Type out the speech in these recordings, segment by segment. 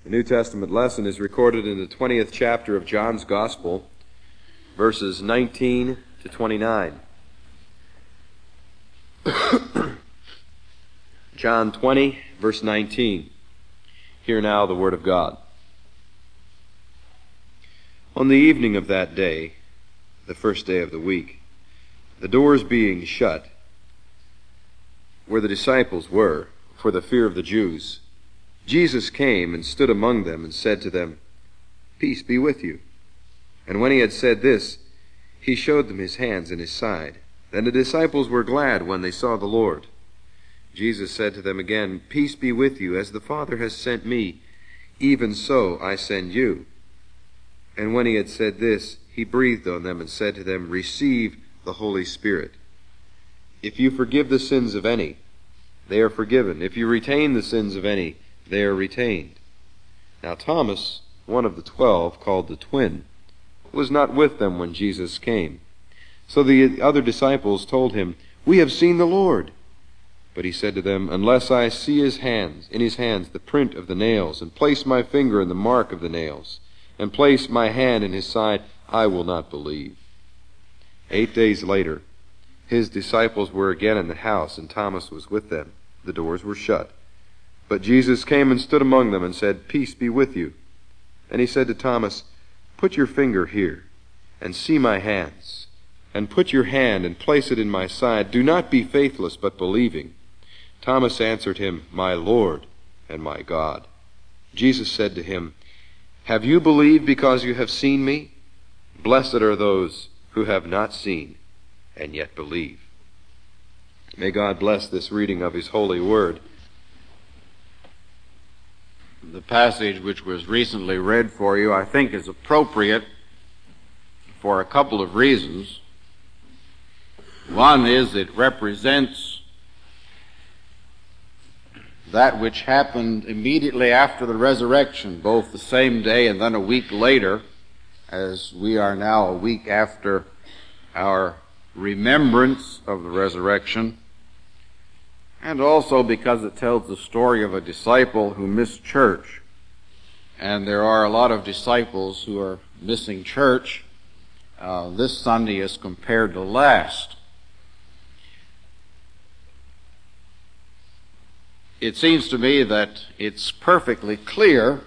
The New Testament lesson is recorded in the 20th chapter of John's Gospel, verses 19 to 29. John 20, verse 19. Hear now the word of God. On the evening of that day, the first day of the week, the doors being shut, where the disciples were, for the fear of the Jews, Jesus came and stood among them and said to them, "Peace be with you." And when he had said this, he showed them his hands and his side. Then the disciples were glad when they saw the Lord. Jesus said to them again, "Peace be with you. As the Father has sent me, even so I send you." And when he had said this, he breathed on them and said to them, "Receive the Holy Spirit. If you forgive the sins of any, they are forgiven. If you retain the sins of any, they are retained." Now Thomas, one of the 12, called the twin, was not with them when Jesus came. So the other disciples told him, "We have seen the Lord." But he said to them, "Unless I see in his hands the print of the nails, and place my finger in the mark of the nails, and place my hand in his side, I will not believe." 8 days later, his disciples were again in the house, and Thomas was with them. The doors were shut. But Jesus came and stood among them and said, "Peace be with you." And he said to Thomas, "Put your finger here, and see my hands, and put your hand and place it in my side. Do not be faithless, but believing." Thomas answered him, "My Lord and my God." Jesus said to him, "Have you believed because you have seen me? Blessed are those who have not seen and yet believe." May God bless this reading of his holy word. The passage which was recently read for you, I think, is appropriate for a couple of reasons. One is it represents that which happened immediately after the resurrection, both the same day and then a week later, as we are now a week after our remembrance of the resurrection, and also because it tells the story of a disciple who missed church. And there are a lot of disciples who are missing church this Sunday as compared to last. It seems to me that it's perfectly clear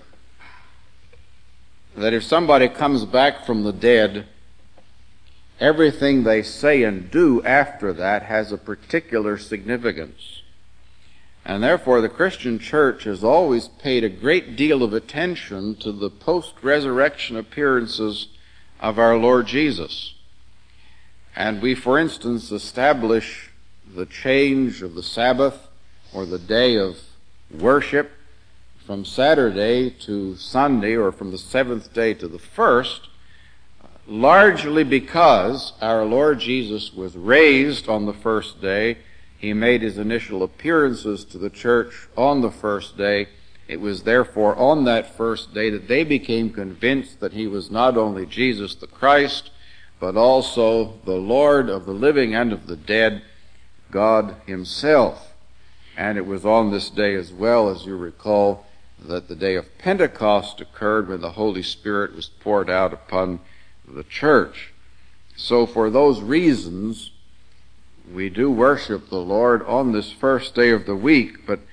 that if somebody comes back from the dead, everything they say and do after that has a particular significance. And therefore the Christian church has always paid a great deal of attention to the post-resurrection appearances of our Lord Jesus. And we, for instance, establish the change of the Sabbath or the day of worship from Saturday to Sunday, or from the seventh day to the first, largely because our Lord Jesus was raised on the first day. He made his initial appearances to the church on the first day. It was therefore on that first day that they became convinced that he was not only Jesus the Christ, but also the Lord of the living and of the dead, God himself. And it was on this day as well, as you recall, that the day of Pentecost occurred, when the Holy Spirit was poured out upon the church. So for those reasons, we do worship the Lord on this first day of the week, but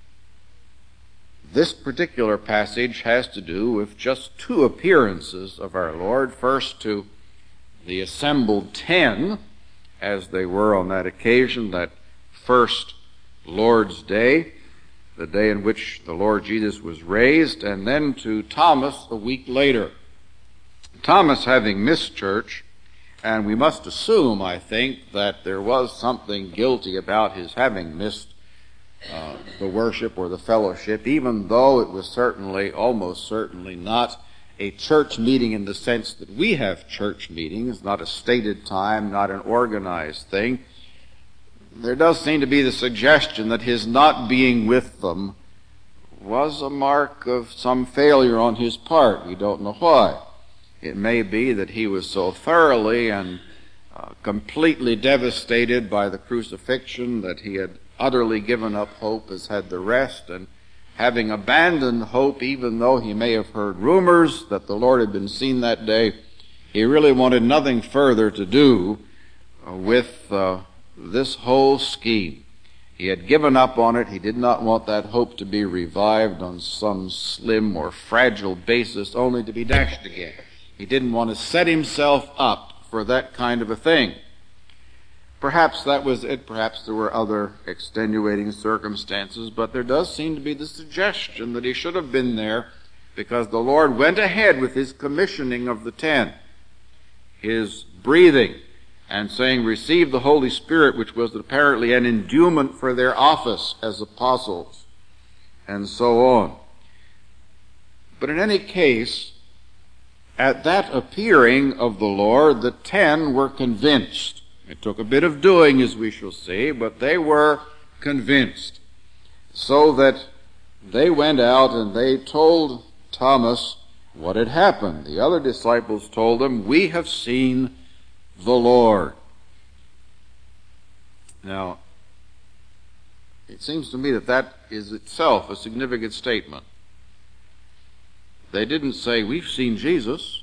this particular passage has to do with just two appearances of our Lord. First, to the assembled 10, as they were on that occasion, that first Lord's Day, the day in which the Lord Jesus was raised, and then to Thomas a week later. Thomas having missed church, and we must assume, I think, that there was something guilty about his having missed the worship or the fellowship, even though it was certainly, almost certainly, not a church meeting in the sense that we have church meetings, not a stated time, not an organized thing. There does seem to be the suggestion that his not being with them was a mark of some failure on his part. We don't know why. It may be that he was so thoroughly and completely devastated by the crucifixion that he had utterly given up hope, as had the rest, and having abandoned hope, even though he may have heard rumors that the Lord had been seen that day, he really wanted nothing further to do with this whole scheme. He had given up on it. He did not want that hope to be revived on some slim or fragile basis only to be dashed again. He didn't want to set himself up for that kind of a thing. Perhaps that was it. Perhaps there were other extenuating circumstances, but there does seem to be the suggestion that he should have been there because the Lord went ahead with his commissioning of the 10, his breathing, and saying, receive the Holy Spirit, which was apparently an endowment for their office as apostles, and so on. But in any case, at that appearing of the Lord, the 10 were convinced. It took a bit of doing, as we shall see, but they were convinced. So that they went out and they told Thomas what had happened. The other disciples told him, we have seen the Lord. Now, it seems to me that that is itself a significant statement. They didn't say, we've seen Jesus.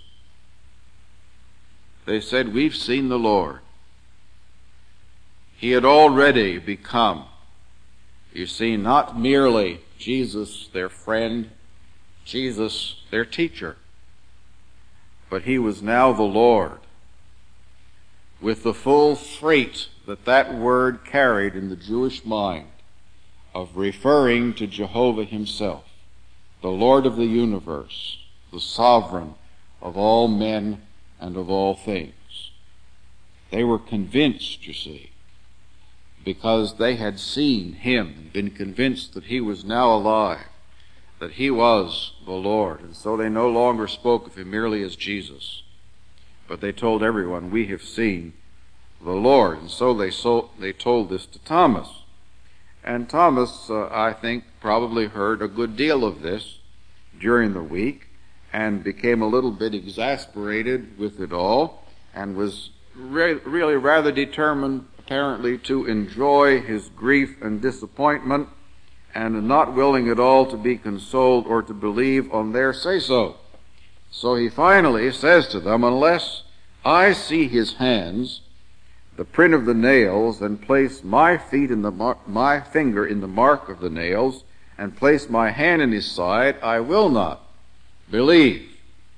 They said, we've seen the Lord. He had already become, you see, not merely Jesus, their friend, Jesus, their teacher, but he was now the Lord, with the full freight that that word carried in the Jewish mind of referring to Jehovah himself, the Lord of the universe, the sovereign of all men and of all things. They were convinced, you see, because they had seen him and been convinced that he was now alive, that he was the Lord. And so they no longer spoke of him merely as Jesus, but they told everyone, we have seen the Lord. And so they told this to Thomas. And Thomas, I think, probably heard a good deal of this during the week and became a little bit exasperated with it all and was really rather determined, apparently, to enjoy his grief and disappointment and not willing at all to be consoled or to believe on their say-so. So he finally says to them, unless I see his hands, the print of the nails, and place my finger in the mark of the nails, and place my hand in his side, I will not believe.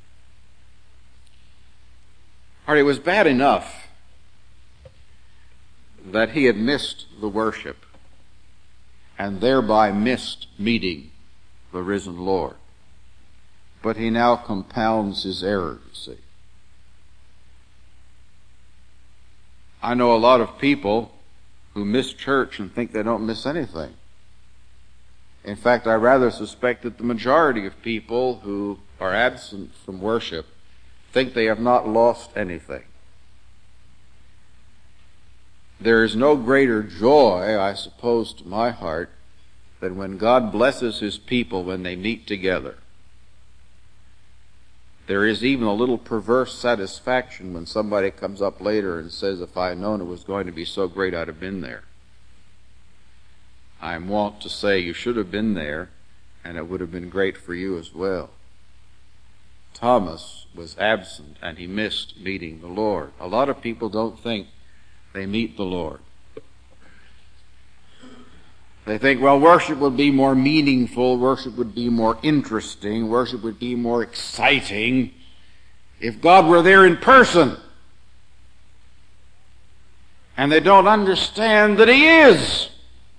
All right, it was bad enough that he had missed the worship and thereby missed meeting the risen Lord. But he now compounds his error, you see. I know a lot of people who miss church and think they don't miss anything. In fact, I rather suspect that the majority of people who are absent from worship think they have not lost anything. There is no greater joy, I suppose, to my heart, than when God blesses his people when they meet together. There is even a little perverse satisfaction when somebody comes up later and says, if I had known it was going to be so great, I'd have been there. I'm wont to say, you should have been there, and it would have been great for you as well. Thomas was absent, and he missed meeting the Lord. A lot of people don't think they meet the Lord. They think, well, worship would be more meaningful, worship would be more interesting, worship would be more exciting if God were there in person. And they don't understand that he is.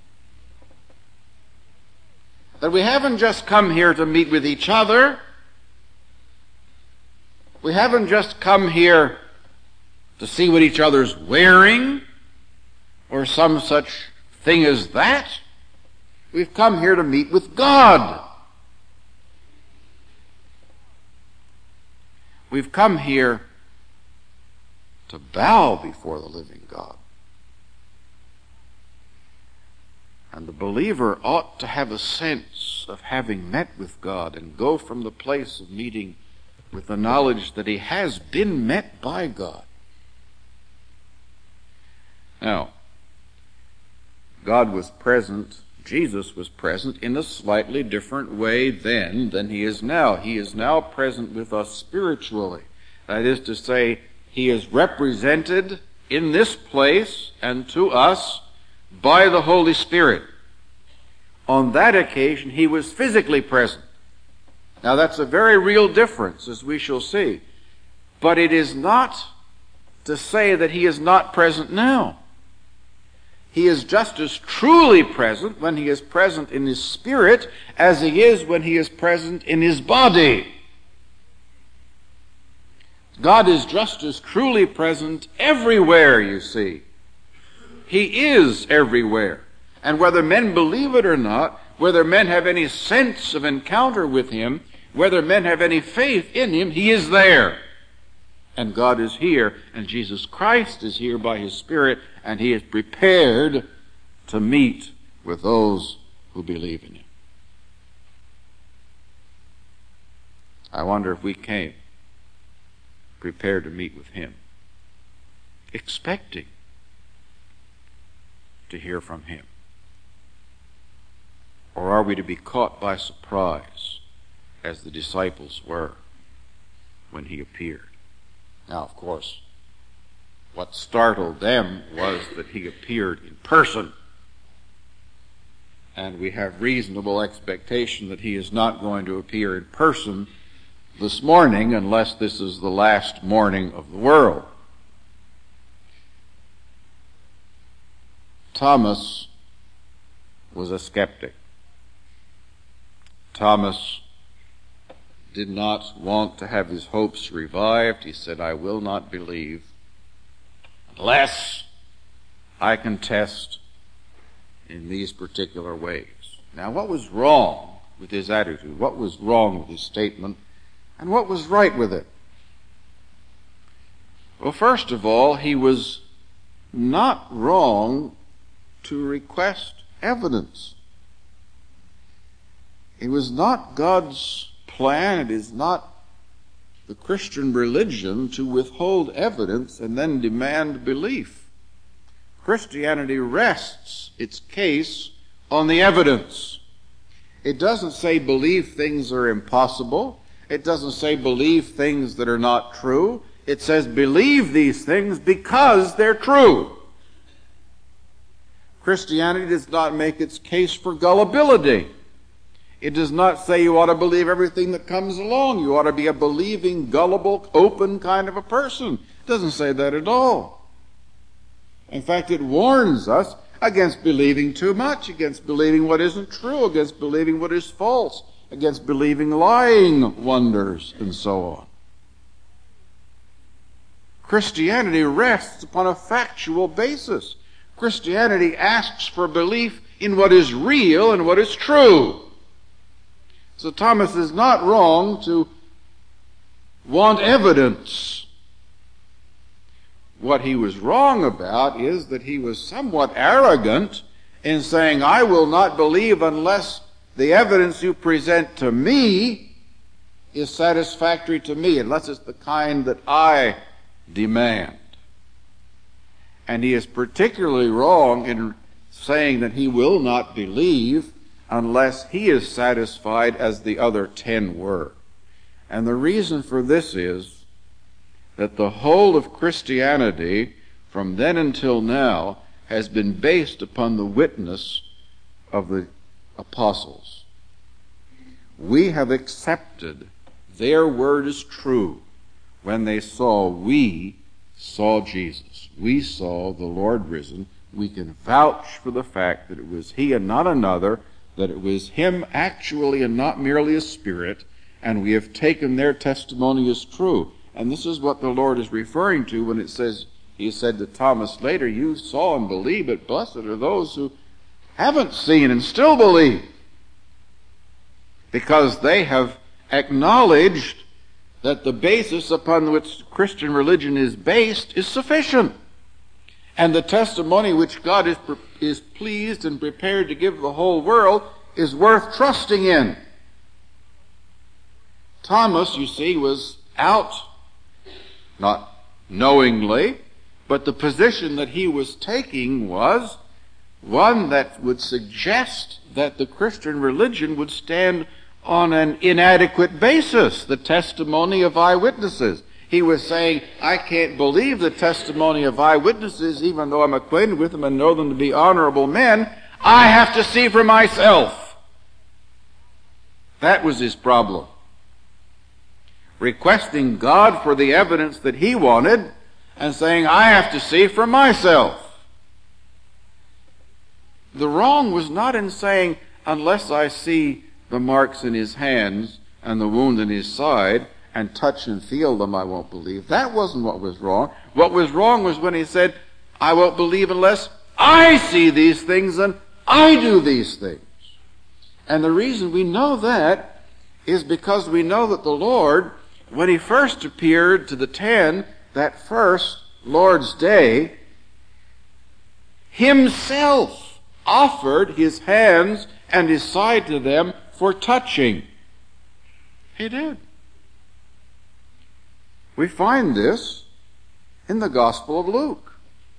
That we haven't just come here to meet with each other. We haven't just come here to see what each other's wearing or some such thing as that. We've come here to meet with God. We've come here to bow before the living God. And the believer ought to have a sense of having met with God and go from the place of meeting with the knowledge that he has been met by God. Now, God was present, Jesus was present in a slightly different way then than he is now. He is now present with us spiritually. That is to say, he is represented in this place and to us by the Holy Spirit. On that occasion, he was physically present. Now, that's a very real difference, as we shall see. But it is not to say that he is not present now. He is just as truly present when he is present in his spirit as he is when he is present in his body. God is just as truly present everywhere, you see. He is everywhere. And whether men believe it or not, whether men have any sense of encounter with him, whether men have any faith in him, he is there. And God is here, and Jesus Christ is here by his Spirit, and he is prepared to meet with those who believe in him. I wonder if we came prepared to meet with him, expecting to hear from him. Or are we to be caught by surprise, as the disciples were when he appeared? Now, of course, what startled them was that he appeared in person. And we have reasonable expectation that he is not going to appear in person this morning unless this is the last morning of the world. Thomas was a skeptic. Thomas did not want to have his hopes revived. He said, I will not believe unless I can test in these particular ways. Now, what was wrong with his attitude? What was wrong with his statement? And what was right with it? Well, first of all, he was not wrong to request evidence. It was not God's plan, it is not the Christian religion to withhold evidence and then demand belief. Christianity rests its case on the evidence. It doesn't say believe things are impossible. It doesn't say believe things that are not true. It says believe these things because they're true. Christianity does not make its case for gullibility. It does not say you ought to believe everything that comes along. You ought to be a believing, gullible, open kind of a person. It doesn't say that at all. In fact, it warns us against believing too much, against believing what isn't true, against believing what is false, against believing lying wonders, and so on. Christianity rests upon a factual basis. Christianity asks for belief in what is real and what is true. So Thomas is not wrong to want evidence. What he was wrong about is that he was somewhat arrogant in saying, I will not believe unless the evidence you present to me is satisfactory to me, unless it's the kind that I demand. And he is particularly wrong in saying that he will not believe unless he is satisfied as the other 10 were. And the reason for this is that the whole of Christianity from then until now has been based upon the witness of the apostles. We have accepted their word as true when they we saw Jesus. We saw the Lord risen. We can vouch for the fact that it was he and not another, that it was him actually and not merely a spirit, and we have taken their testimony as true. And this is what the Lord is referring to when it says, he said to Thomas later, you saw and believe, but blessed are those who haven't seen and still believe, because they have acknowledged that the basis upon which Christian religion is based is sufficient. And the testimony which God is pleased and prepared to give the whole world is worth trusting in. Thomas, you see, was out, not knowingly, but the position that he was taking was one that would suggest that the Christian religion would stand on an inadequate basis, the testimony of eyewitnesses. He was saying, I can't believe the testimony of eyewitnesses, even though I'm acquainted with them and know them to be honorable men. I have to see for myself. That was his problem. Requesting God for the evidence that he wanted and saying, I have to see for myself. The wrong was not in saying, unless I see the marks in his hands and the wound in his side and touch and feel them, I won't believe. That wasn't what was wrong. What was wrong was when he said, I won't believe unless I see these things and I do these things. And the reason we know that is because we know that the Lord, when he first appeared to the 10, that first Lord's Day, himself offered his hands and his side to them for touching. He did. We find this in the Gospel of Luke.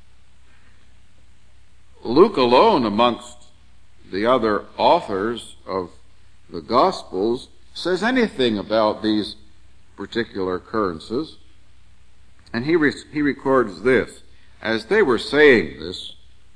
Luke alone, amongst the other authors of the Gospels, says anything about these particular occurrences. And he records this. As they were saying this,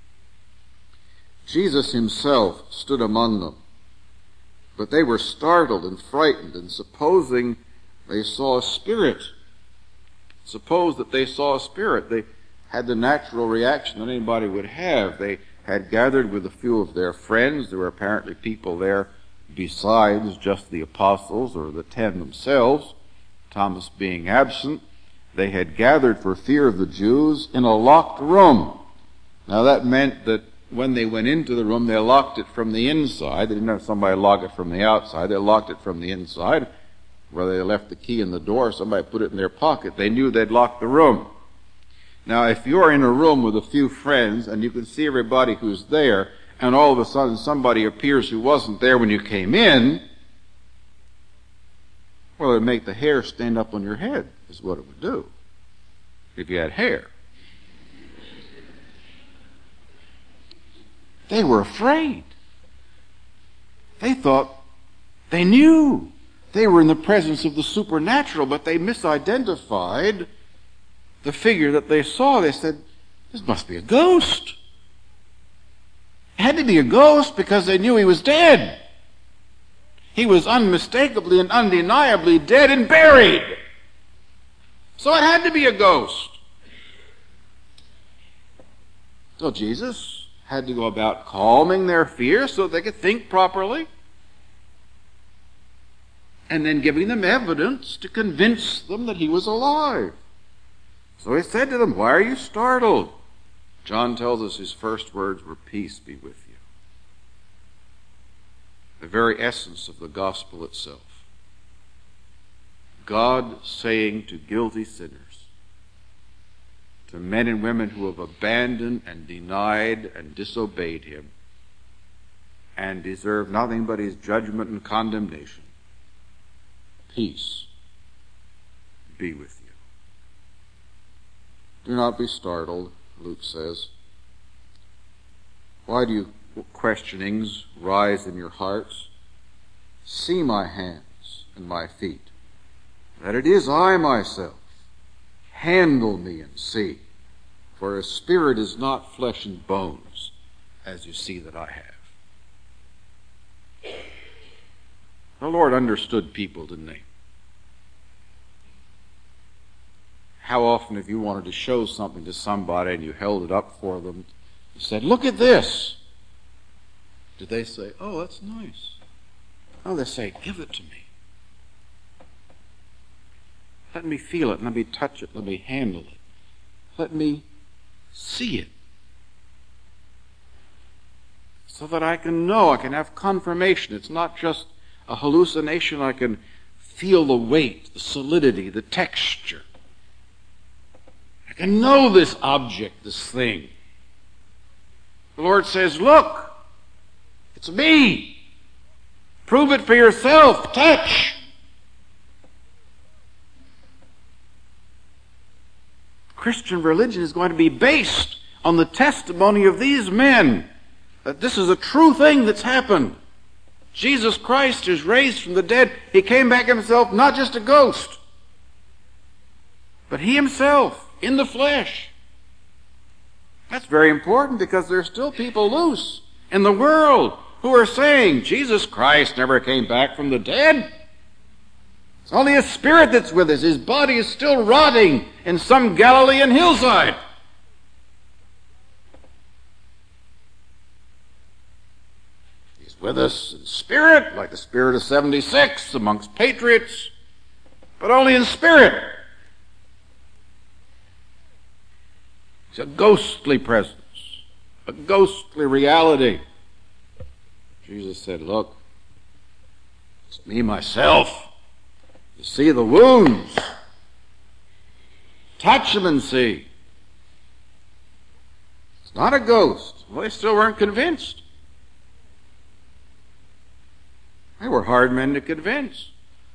Jesus himself stood among them. But they were startled and frightened, and supposing they saw a spirit. Suppose that they saw a spirit. They had the natural reaction that anybody would have. They had gathered with a few of their friends. There were apparently people there besides just the apostles or the 10 themselves, Thomas being absent. They had gathered for fear of the Jews in a locked room. Now that meant that when they went into the room, they locked it from the inside. They didn't have somebody lock it from the outside. They locked it from the inside. Whether they left the key in the door, somebody put it in their pocket. They knew they'd locked the room. Now, if you're in a room with a few friends and you can see everybody who's there, and all of a sudden somebody appears who wasn't there when you came in, well, it would make the hair stand up on your head, is what it would do, if you had hair. They were afraid. They thought they knew. They were in the presence of the supernatural, but they misidentified the figure that they saw. They said, this must be a ghost. It had to be a ghost because they knew he was dead. He was unmistakably and undeniably dead and buried. So it had to be a ghost. So Jesus had to go about calming their fear so they could think properly, and then giving them evidence to convince them that he was alive. So he said to them, why are you startled? John tells us his first words were, peace be with you. The very essence of the gospel itself. God saying to guilty sinners, to men and women who have abandoned and denied and disobeyed him and deserve nothing but his judgment and condemnation, peace be with you. Do not be startled, Luke says. Why do you questionings rise in your hearts? See my hands and my feet, that it is I myself. Handle me and see, for a spirit is not flesh and bones, as you see that I have. The Lord understood people, didn't he? How often have you wanted to show something to somebody and you held it up for them? You said, look at this. Did they say, oh, that's nice? No, they say, give it to me. Let me feel it. Let me touch it. Let me handle it. Let me see it. So that I can know, I can have confirmation. It's not just a hallucination. I can feel the weight, the solidity, the texture. I can know this object, this thing. The Lord says, look, it's me. Prove it for yourself. Touch. Christian religion is going to be based on the testimony of these men that this is a true thing that's happened. Jesus Christ is raised from the dead. He came back himself, not just a ghost, but he himself in the flesh. That's very important because there are still people loose in the world who are saying Jesus Christ never came back from the dead. It's only his spirit that's with us. His body is still rotting in some Galilean hillside. He's with us in spirit, like the spirit of 76 amongst patriots, but only in spirit. It's a ghostly presence, a ghostly reality. Jesus said, look, it's me myself. You see the wounds. Touch them and see. It's not a ghost. Well, they still weren't convinced. They were hard men to convince.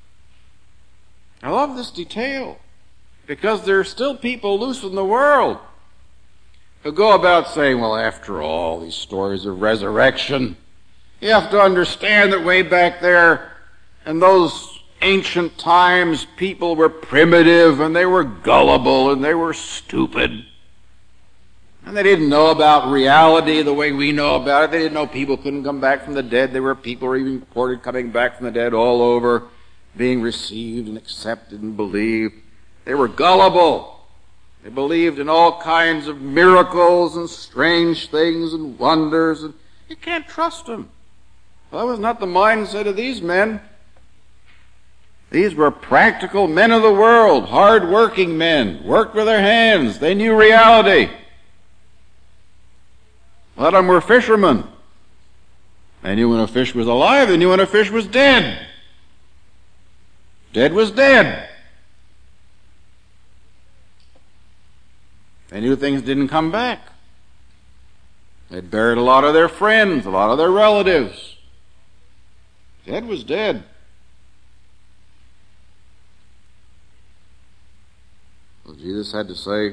I love this detail because there are still people loose in the world who go about saying, well, after all, these stories of resurrection, you have to understand that way back there in those ancient times, people were primitive and they were gullible and they were stupid. And they didn't know about reality the way we know about it. They didn't know people couldn't come back from the dead. There were people who were even reported coming back from the dead all over, being received and accepted and believed. They were gullible. They believed in all kinds of miracles and strange things and wonders. And you can't trust them. Well, that was not the mindset of these men. These were practical men of the world, hard-working men, worked with their hands. They knew reality. A lot of them were fishermen. They knew when a fish was alive. They knew when a fish was dead. Dead was dead. They knew things didn't come back. They'd buried a lot of their friends, a lot of their relatives. Dead was dead. Well, Jesus had to say,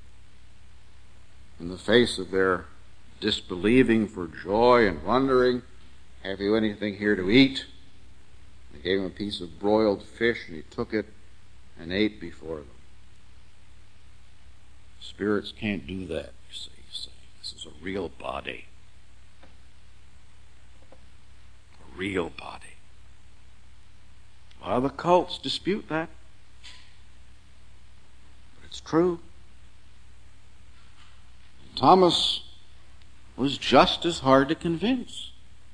in the face of their disbelieving for joy and wondering, have you anything here to eat? They gave him a piece of broiled fish, and he took it and ate before them. Spirits can't do that, you see. This is a real body. A real body. A lot of the cults dispute that. But it's true. Thomas was just as hard to convince.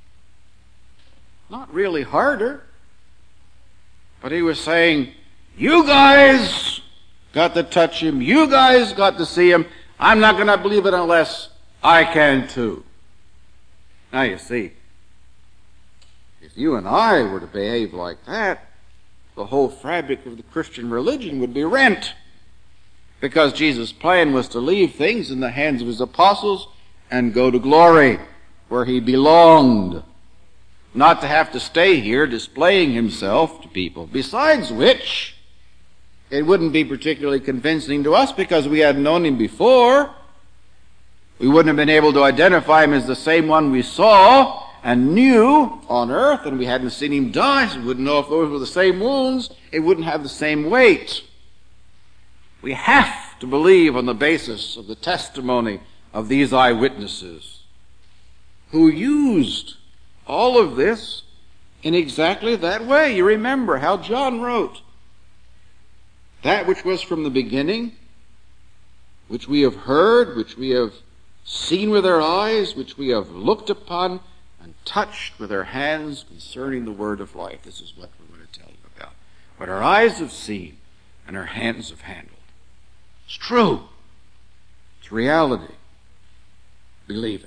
Not really harder. But he was saying, you guys got to touch him. You guys got to see him. I'm not going to believe it unless I can too. Now you see, if you and I were to behave like that, the whole fabric of the Christian religion would be rent. Because Jesus' plan was to leave things in the hands of his apostles and go to glory, where he belonged. Not to have to stay here displaying himself to people. Besides which, it wouldn't be particularly convincing to us because we hadn't known him before. We wouldn't have been able to identify him as the same one we saw and knew on earth, and we hadn't seen him die, so we wouldn't know if those were the same wounds. It wouldn't have the same weight. We have to believe on the basis of the testimony of these eyewitnesses who used all of this in exactly that way. You remember how John wrote, that which was from the beginning, which we have heard, which we have seen with our eyes, which we have looked upon and touched with our hands concerning the word of life. This is what we're going to tell you about. What our eyes have seen and our hands have handled. It's true. It's reality. Believe it.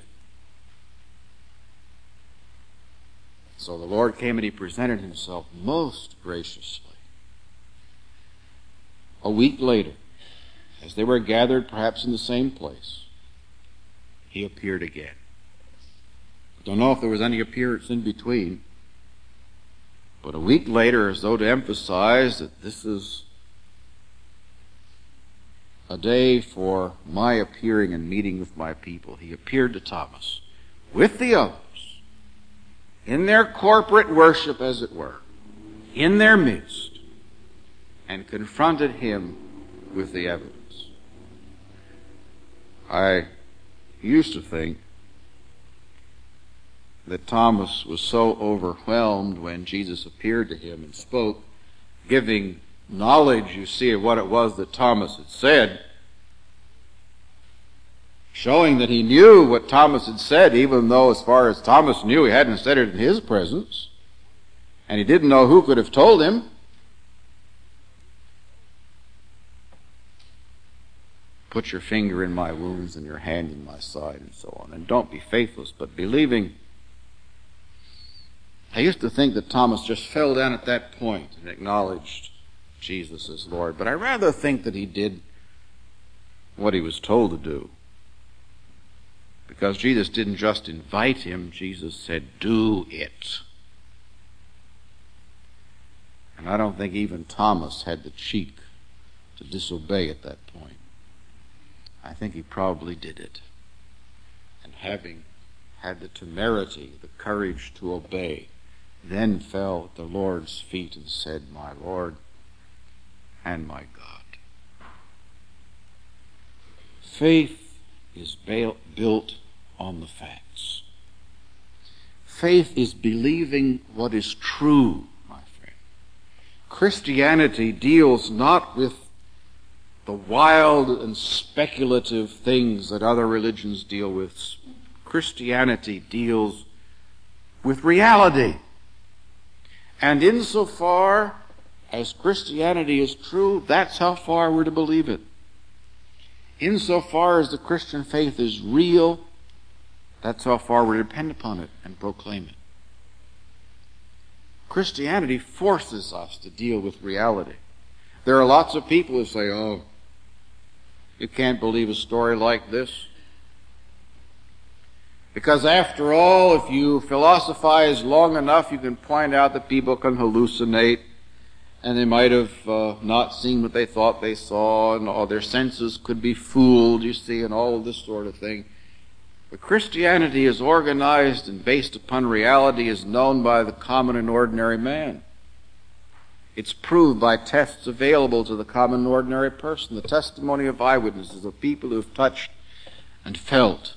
So the Lord came and he presented himself most graciously. A week later, as they were gathered perhaps in the same place, he appeared again. Don't know if there was any appearance in between, but a week later, as though to emphasize that this is a day for my appearing and meeting with my people, he appeared to Thomas with the others, in their corporate worship, as it were, in their midst, and confronted him with the evidence. I used to think that Thomas was so overwhelmed when Jesus appeared to him and spoke, giving knowledge, you see, of what it was that Thomas had said, showing that he knew what Thomas had said, even though, as far as Thomas knew, he hadn't said it in his presence, and he didn't know who could have told him. Put your finger in my wounds and your hand in my side, and so on. And don't be faithless, but believing. I used to think that Thomas just fell down at that point and acknowledged Jesus as Lord, but I rather think that he did what he was told to do. Because Jesus didn't just invite him, Jesus said, do it. And I don't think even Thomas had the cheek to disobey at that point. I think he probably did it. And having had the temerity, the courage to obey, then fell at the Lord's feet and said, my Lord and my God. Faith is built on the facts. Faith is believing what is true, my friend. Christianity deals not with the wild and speculative things that other religions deal with. Christianity deals with reality. And insofar as Christianity is true, that's how far we're to believe it. Insofar as the Christian faith is real, that's how far we depend upon it and proclaim it. Christianity forces us to deal with reality. There are lots of people who say, oh, you can't believe a story like this. Because after all, if you philosophize long enough, you can point out that people can hallucinate, and they might have not seen what they thought they saw, and all their senses could be fooled, you see, and all of this sort of thing. But Christianity is organized and based upon reality, is known by the common and ordinary man. It's proved by tests available to the common and ordinary person, the testimony of eyewitnesses, of people who have touched and felt.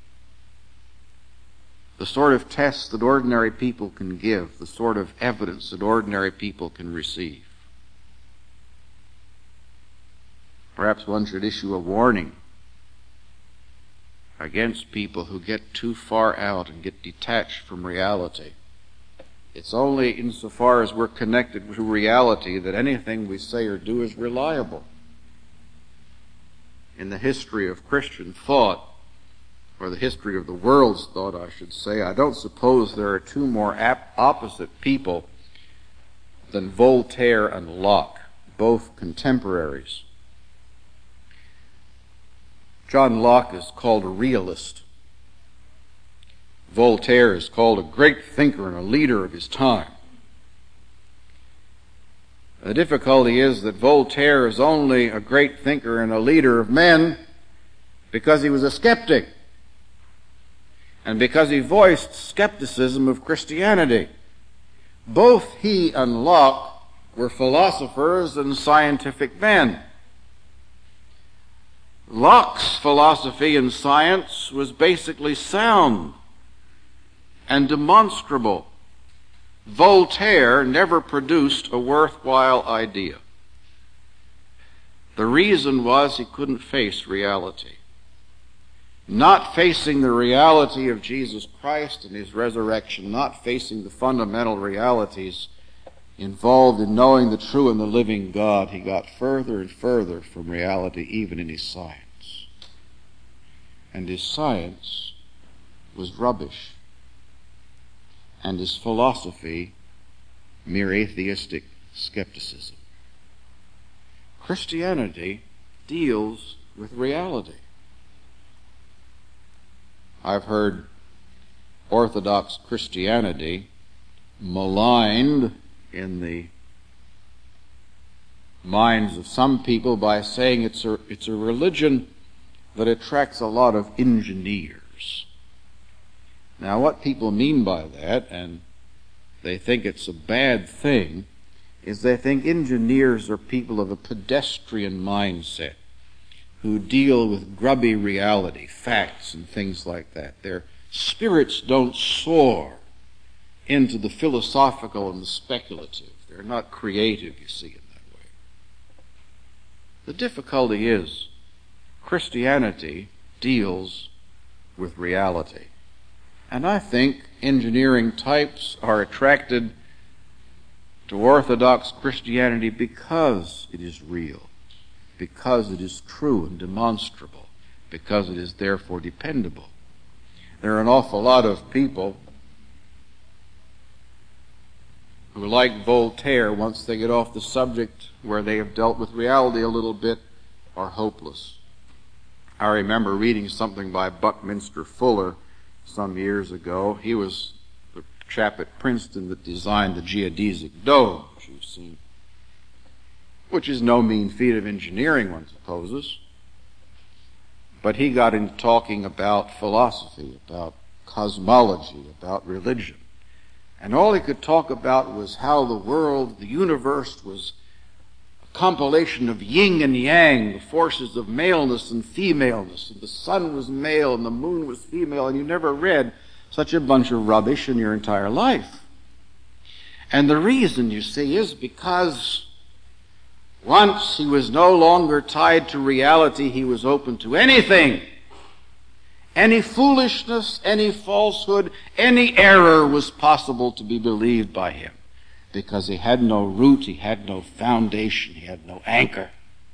The sort of tests that ordinary people can give, the sort of evidence that ordinary people can receive. Perhaps one should issue a warning against people who get too far out and get detached from reality. It's only insofar as we're connected to reality that anything we say or do is reliable. In the history of Christian thought, or the history of the world's thought, I should say, I don't suppose there are two more opposite people than Voltaire and Locke, both contemporaries. John Locke is called a realist. Voltaire is called a great thinker and a leader of his time. The difficulty is that Voltaire is only a great thinker and a leader of men because he was a skeptic, and because he voiced skepticism of Christianity. Both he and Locke were philosophers and scientific men. Locke's philosophy and science was basically sound and demonstrable. Voltaire never produced a worthwhile idea. The reason was he couldn't face reality. Not facing the reality of Jesus Christ and his resurrection, not facing the fundamental realities involved in knowing the true and the living God, he got further and further from reality, even in his science. And his science was rubbish, and his philosophy mere atheistic skepticism. Christianity deals with reality. I've heard Orthodox Christianity maligned in the minds of some people by saying it's a religion that attracts a lot of engineers. Now, what people mean by that, and they think it's a bad thing, is they think engineers are people of a pedestrian mindset who deal with grubby reality, facts and things like that. Their spirits don't soar into the philosophical and the speculative. They're not creative, you see, in that way. The difficulty is Christianity deals with reality. And I think engineering types are attracted to Orthodox Christianity because it is real, because it is true and demonstrable, because it is therefore dependable. There are an awful lot of people who, like Voltaire, once they get off the subject where they have dealt with reality a little bit, are hopeless. I remember reading something by Buckminster Fuller some years ago. He was the chap at Princeton that designed the geodesic dome, as you've seen, which is no mean feat of engineering, one supposes. But he got into talking about philosophy, about cosmology, about religion. And all he could talk about was how the world, the universe, was a compilation of yin and yang, the forces of maleness and femaleness. And the sun was male and the moon was female, and you never read such a bunch of rubbish in your entire life. And the reason, you see, is because once he was no longer tied to reality, he was open to anything. Any foolishness, any falsehood, any error was possible to be believed by him, because he had no root, he had no foundation, he had no anchor.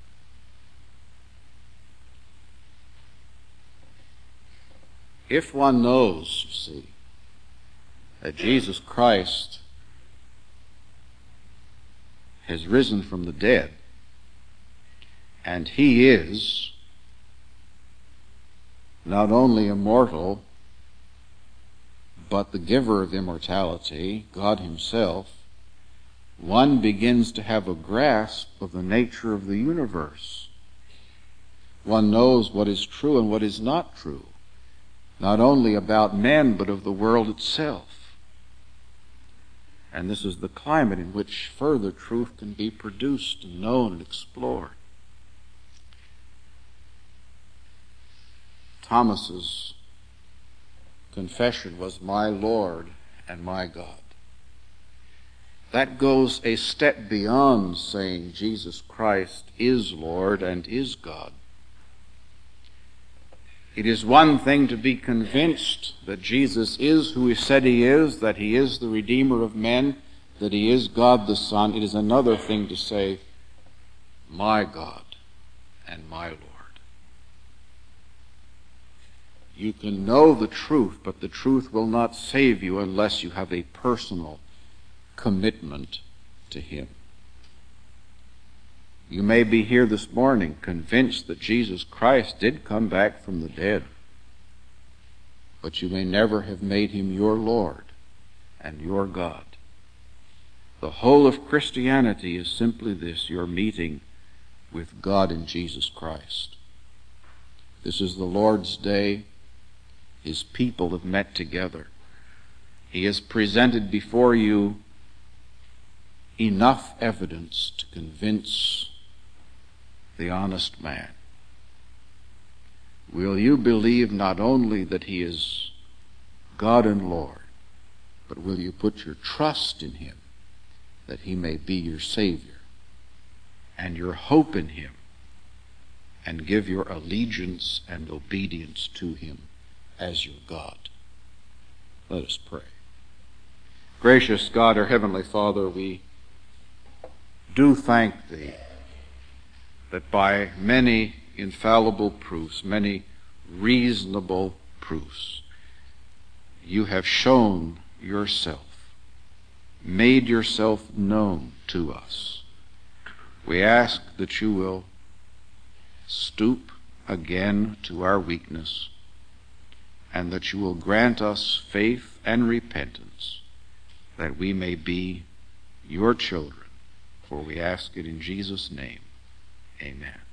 If one knows, you see, that Jesus Christ has risen from the dead, and he is not only immortal, but the giver of immortality, God himself, one begins to have a grasp of the nature of the universe. One knows what is true and what is not true, not only about men, but of the world itself. And this is the climate in which further truth can be produced and known and explored. Thomas's confession was, "My Lord and my God." That goes a step beyond saying Jesus Christ is Lord and is God. It is one thing to be convinced that Jesus is who he said he is, that he is the Redeemer of men, that he is God the Son. It is another thing to say, "My God and my Lord." You can know the truth, but the truth will not save you unless you have a personal commitment to him. You may be here this morning convinced that Jesus Christ did come back from the dead, but you may never have made him your Lord and your God. The whole of Christianity is simply this: your meeting with God in Jesus Christ. This is the Lord's day. His people have met together. He has presented before you enough evidence to convince the honest man. Will you believe not only that he is God and Lord, but will you put your trust in him that he may be your Savior, and your hope in him, and give your allegiance and obedience to him as your God? Let us pray. Gracious God, our Heavenly Father, we do thank thee that by many infallible proofs, many reasonable proofs, you have shown yourself, made yourself known to us. We ask that you will stoop again to our weakness, and that you will grant us faith and repentance, that we may be your children. For we ask it in Jesus' name. Amen.